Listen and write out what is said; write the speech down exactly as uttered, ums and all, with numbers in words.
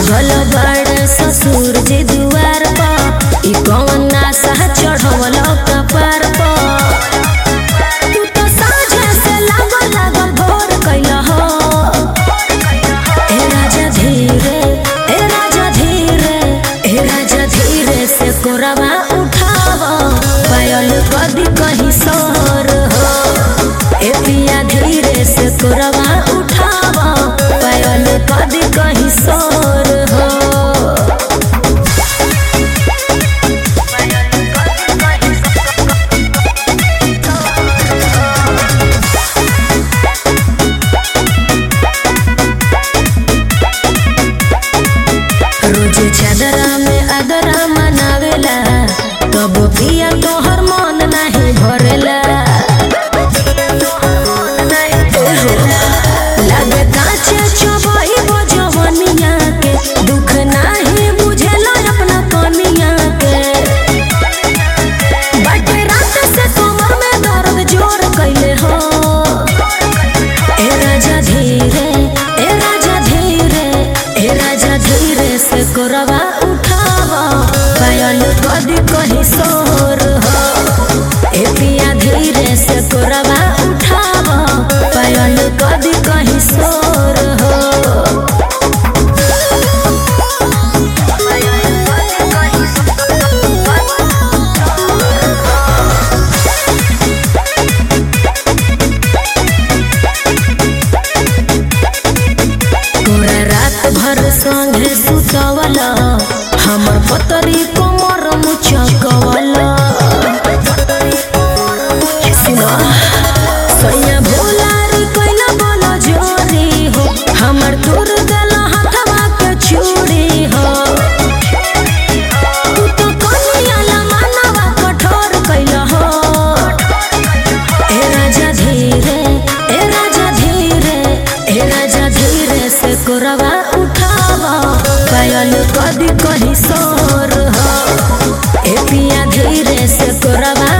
गल बड़े ससुर जी दुआर पर ई कौन नासा चढ़वल कपार पर तू तो साझे से लागल लागल भोर कैल हो ए राजा धीरे ए राजा धीरे ए राजा धीरे से कोरवा उठाव पायल कदी कहीं सोर हो ए पिया धीरे से कोरवा उठाव पायल कदी कहीं सोर हो। रोजे चादरा में आदरा मनावेला तब पिया तोहर मन नहीं भरेला लागे काचे चबही बजवनिया के दुख नहीं बुझेला अपना कनिया के बाटे रात से कमर में दर्द जोर कैले हो ए राजा धीरे ए राजा धीरे ए राजा धीरे से कोरवा उठाव पायल कदी कहीं सोर हो ए पिया धीरे से कोरवा उठाव पायल कदी कहीं सोर हो। तोरा रात भर संगे सुतवला हमर पतरी कोमर मुचकवला सुना सैया भोलारी कैला बोला जोरी हो हमर तोर देला हाथवा के चूड़ी हो तू तो कनिया ला मानवा कठोर कैला हो ए राजा धीरे ए राजा धीरे ए राजा धीरे से कोरवा उठाव पायल कदी कहीं सोर हो ए पिया धीरे से कोरवा